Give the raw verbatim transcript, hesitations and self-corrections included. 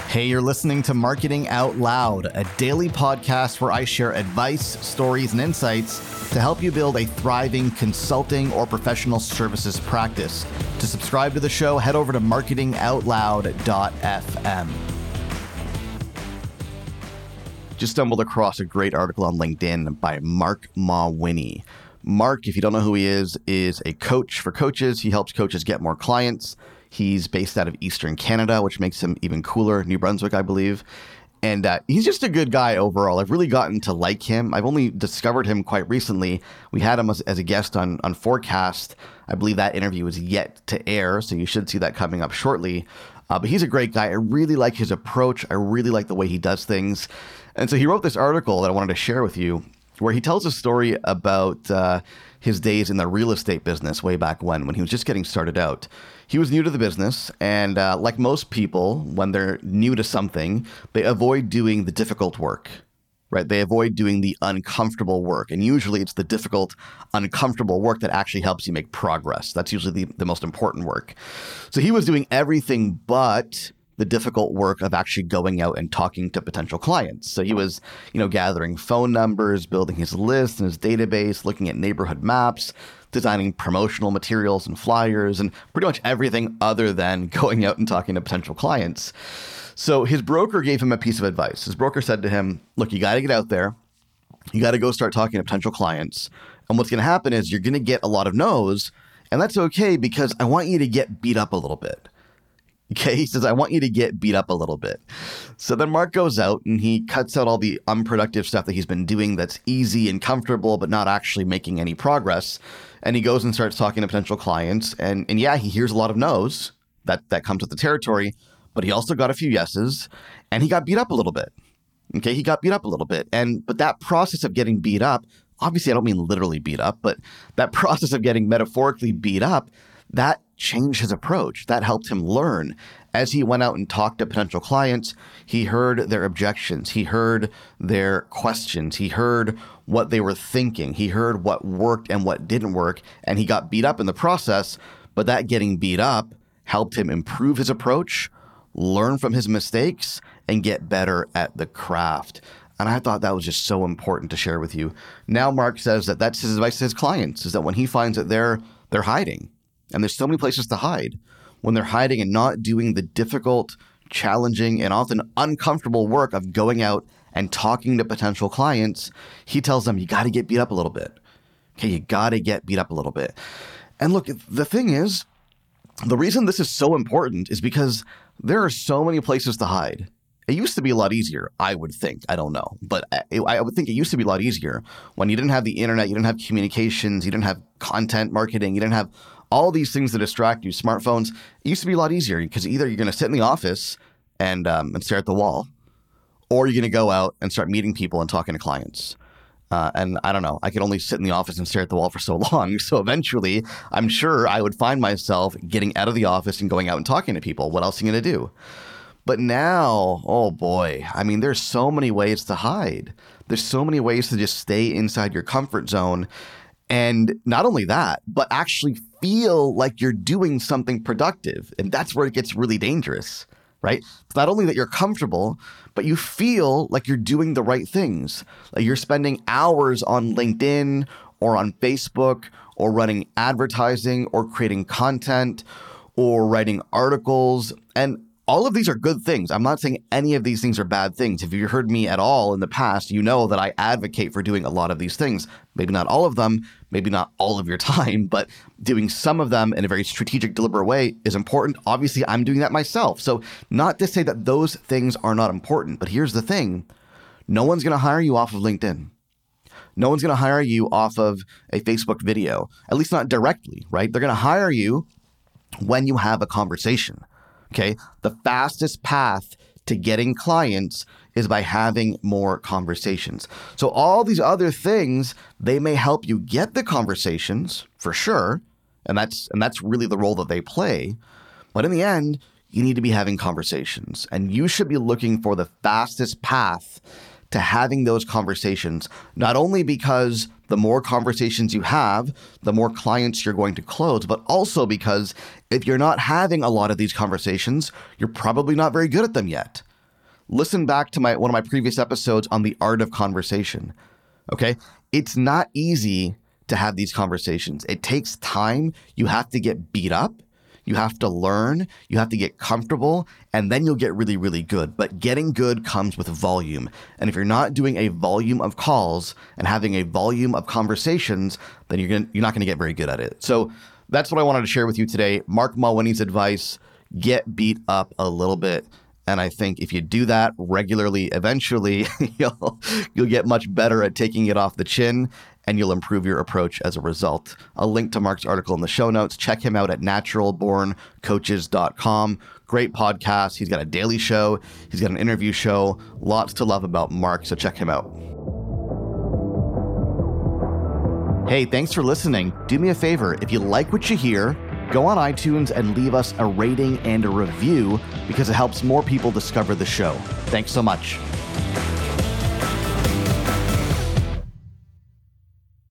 Hey, you're listening to Marketing Out Loud, a daily podcast where I share advice, stories, and insights to help you build a thriving consulting or professional services practice. To subscribe to the show, head over to marketing out loud dot f m. Just stumbled across a great article on LinkedIn by Mark Mawhinney. Mark, if you don't know who he is, is a coach for coaches. He helps coaches get more clients. He's based out of Eastern Canada, which makes him even cooler. New Brunswick, I believe. And uh, he's just a good guy overall. I've really gotten to like him. I've only discovered him quite recently. We had him as, as a guest on, on Forecast. I believe that interview is yet to air, so you should see that coming up shortly. Uh, but he's a great guy. I really like his approach. I really like the way he does things. And so he wrote this article that I wanted to share with you, where he tells a story about uh, his days in the real estate business way back when, when he was just getting started out. He was new to the business, and uh, like most people, when they're new to something, they avoid doing the difficult work, right? They avoid doing the uncomfortable work. And usually it's the difficult, uncomfortable work that actually helps you make progress. That's usually the, the most important work. So he was doing everything but the difficult work of actually going out and talking to potential clients. So he was, you know, gathering phone numbers, building his list and his database, looking at neighborhood maps, designing promotional materials and flyers, and pretty much everything other than going out and talking to potential clients. So his broker gave him a piece of advice. His broker said to him, look, you got to get out there. You got to go start talking to potential clients. And what's going to happen is you're going to get a lot of no's, and that's okay because I want you to get beat up a little bit. Okay, he says, I want you to get beat up a little bit. So then Mark goes out and he cuts out all the unproductive stuff that he's been doing that's easy and comfortable, but not actually making any progress. And he goes and starts talking to potential clients. And, and yeah, he hears a lot of no's. That, that comes with the territory. But he also got a few yeses. And he got beat up a little bit. Okay, he got beat up a little bit. And but that process of getting beat up, obviously I don't mean literally beat up, but that process of getting metaphorically beat up, that changed his approach. That helped him learn. As he went out and talked to potential clients, he heard their objections. He heard their questions. He heard what they were thinking. He heard what worked and what didn't work. And he got beat up in the process. But that getting beat up helped him improve his approach, learn from his mistakes, and get better at the craft. And I thought that was just so important to share with you. Now Mark says that that's his advice to his clients, is that when he finds that they're they're hiding, and there's so many places to hide, when they're hiding and not doing the difficult, challenging, and often uncomfortable work of going out and talking to potential clients, he tells them, you got to get beat up a little bit. Okay, you got to get beat up a little bit. And look, the thing is, the reason this is so important is because there are so many places to hide. It used to be a lot easier, I would think. I don't know. But I, I would think it used to be a lot easier when you didn't have the internet, you didn't have communications, you didn't have content marketing, you didn't have all these things that distract you, smartphones. It used to be a lot easier because either you're going to sit in the office and um, and stare at the wall, or you're going to go out and start meeting people and talking to clients. Uh, and I don't know, I could only sit in the office and stare at the wall for so long. So eventually, I'm sure I would find myself getting out of the office and going out and talking to people. What else are you going to do? But now, oh boy, I mean, there's so many ways to hide. There's so many ways to just stay inside your comfort zone. And not only that, but actually feel like you're doing something productive. And that's where it gets really dangerous, right? It's not only that you're comfortable, but you feel like you're doing the right things. Like you're spending hours on LinkedIn or on Facebook or running advertising or creating content or writing articles. And all of these are good things. I'm not saying any of these things are bad things. If you've heard me at all in the past, you know that I advocate for doing a lot of these things. Maybe not all of them, maybe not all of your time, but doing some of them in a very strategic, deliberate way is important. Obviously, I'm doing that myself. So not to say that those things are not important, but here's the thing. No one's going to hire you off of LinkedIn. No one's going to hire you off of a Facebook video, at least not directly, right? They're going to hire you when you have a conversation. Okay, the fastest path to getting clients is by having more conversations. So all these other things, they may help you get the conversations for sure. And that's and that's really the role that they play. But in the end, you need to be having conversations, and you should be looking for the fastest path to having those conversations, not only because the more conversations you have, the more clients you're going to close, but also because if you're not having a lot of these conversations, you're probably not very good at them yet. Listen back to my one of my previous episodes on the art of conversation. Okay? It's not easy to have these conversations. It takes time. You have to get beat up. You have to learn. You have to get comfortable, and then you'll get really, really good. But getting good comes with volume. And if you're not doing a volume of calls and having a volume of conversations, then you're gonna, you're not going to get very good at it. So that's what I wanted to share with you today. Mark Mawhinney's advice: get beat up a little bit. And I think if you do that regularly, eventually you'll you'll get much better at taking it off the chin, and you'll improve your approach as a result. I'll link to Mark's article in the show notes. Check him out at natural born coaches dot com. Great podcast. He's got a daily show. He's got an interview show. Lots to love about Mark, so check him out. Hey, thanks for listening. Do me a favor. If you like what you hear, go on iTunes and leave us a rating and a review, because it helps more people discover the show. Thanks so much.